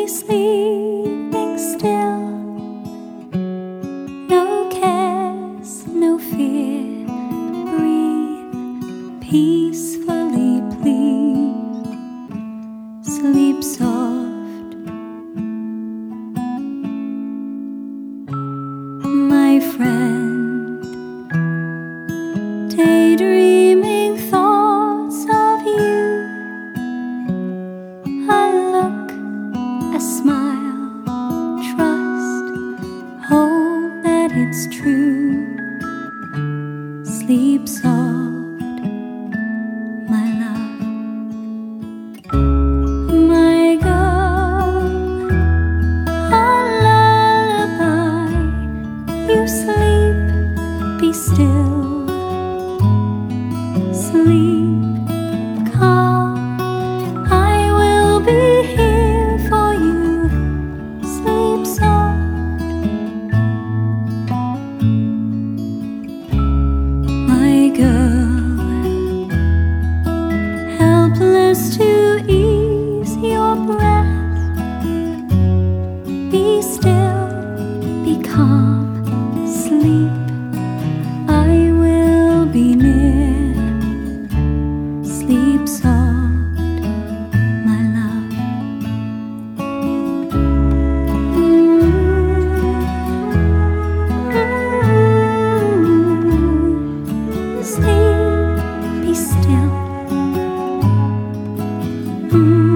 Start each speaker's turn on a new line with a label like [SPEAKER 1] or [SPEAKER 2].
[SPEAKER 1] sleeping still. No cares, no fear. Breathe peacefully, please. Sleep soft, my friend. Daydreaming thoughts of you. A look, a smile, trust, hope that it's true. Sleep soft, my love. My girl, a lullaby. You sleep, be still. Sleep, calm, I will be here for you. Sleep soft, my girl, helpless to ease your breath. Be still, be calm, sleep, I will be near. Sleep soft, my love. Sleep, be still.